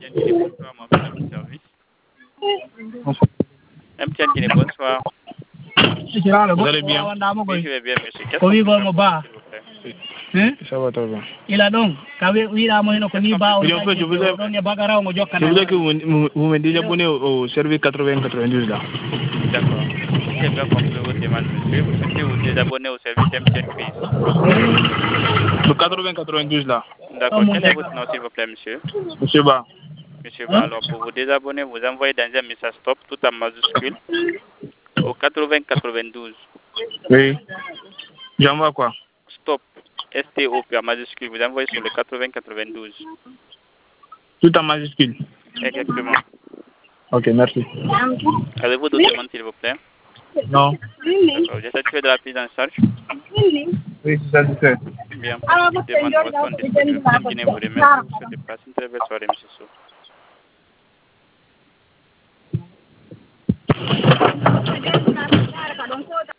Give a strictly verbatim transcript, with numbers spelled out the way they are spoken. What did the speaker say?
M T N Guinée, bonsoir, moi, à votre service. M T N Guinée, bonsoir. Vous allez bien? Oui, je vais bien, monsieur. Qu'est-ce qu'on peut faire pour vous, s'il vous plaît? Hein? Ça va très bien. Il a donc, oui, la moyenne qu'on y va, en fait, je voudrais, je voudrais que vous, vous me désabonnez au, au service quatre-vingts quatre-vingt-douze là. D'accord. Si j'ai bien compris votre demande, monsieur, vous souhaitez vous désabonner au service M T N Quiz. Le quatre-vingts quatre-vingt-douze là. D'accord. Quel est votre nom, s'il vous plaît, monsieur? Monsieur Ba. Monsieur Ba, alors pour vous désabonner, vous envoyez dans un message stop, tout en majuscule, au quatre-vingts quatre-vingt-douze. Oui. J'envoie quoi? Stop. S T O P en majuscule, vous envoyez sur le quatre-vingts quatre-vingt-douze. Tout en majuscule. Exactement. Ok, merci. Avez-vous d'autres demandes, s'il vous plaît? Non. D'accord. Vous êtes satisfait de la prise en charge? Oui, c'est satisfait. Bien, pour toute demande, nous restons disponibles. M T N Guinée vous remercie. Vous souhaitez passer une très belle soirée, monsieur Sow.